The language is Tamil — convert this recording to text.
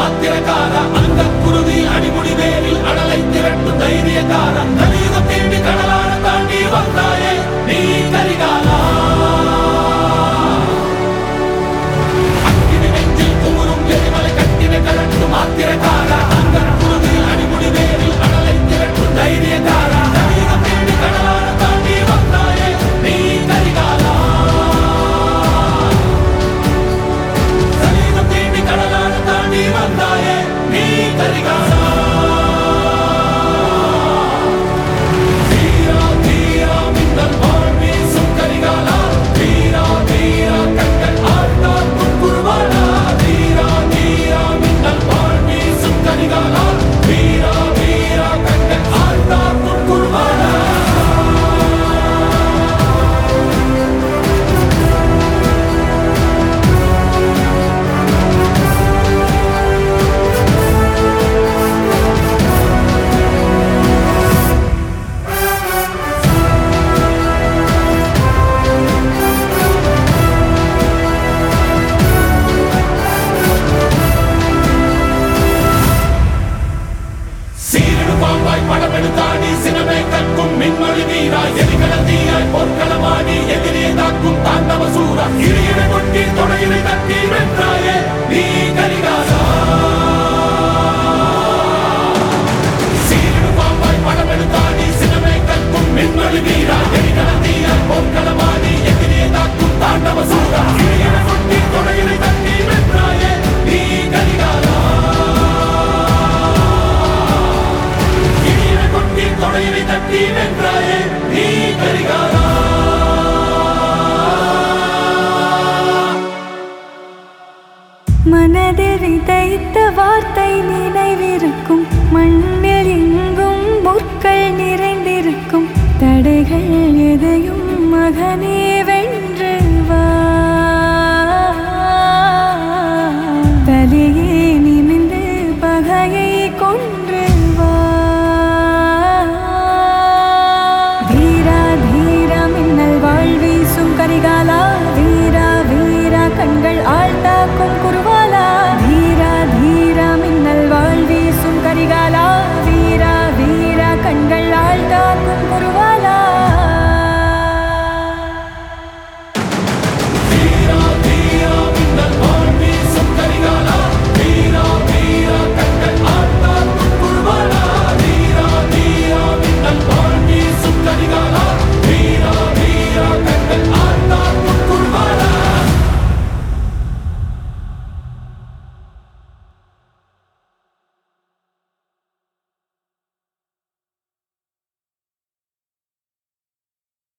ஆத்திரக்கார அந்த குருதி அடிமுடி வேரில் அடலை திரட்டும் தைரியக்கார கலியுகம் தேடி கடலான தாண்டி வந்தாயே நீ கரிகாலா அக்கினி நெஞ்சில் குமுறும் எரிமலை கட்டின கலட்டும் ஆத்திரக்கார அந்த குருதி அடிமுடி வேரில் அடலை திரட்டும் தைரியக்கார கலியுகம் தேடி கடலான தாண்டி வந்தாயே நீ கரிகாலா கலியுகம் தேடி கடலான தாண்டி வந்தாயே நீ கரிகாலா படமெடுத்தாடி சினமே கற்கும் மின்மொழி வீரா எரிகடல் தீயாய் பொற்களமாடி எதிரியை தாக்கும் தாண்டவ சூரா இடையினை கொட்டி தொடையினை தட்டி வென்றாயே நீ கரிகாலா சீரிடு பாம்பாய் படமெடுத்தாடி சினமே கற்கும் மின்மொழி வீரா எரிகடல் தீயாய் பொற்களமாடி எதிரியை தாக்கும் தாண்டவ சூரா இடையினை கொட்டி தொடையினை தட்டி வென்றாயே நீ கரிகாலா தொடையினை தட்டி வென்றாயே நீ கரிகாலா மனதில் விதைத்த வார்த்தை நினைவிருக்கும் மண்ணில் எங்கும் முற்கள் நிறைந்திருக்கும் தடைகள் எதையும் மகனே வென்று வா தலையே நிமிந்து பகையை கொன்று வா தீரா தீரா மின்னல் வாழ்வீசும் கரிகாலா வீரா வீரா கண்கள் ஆழ்த்த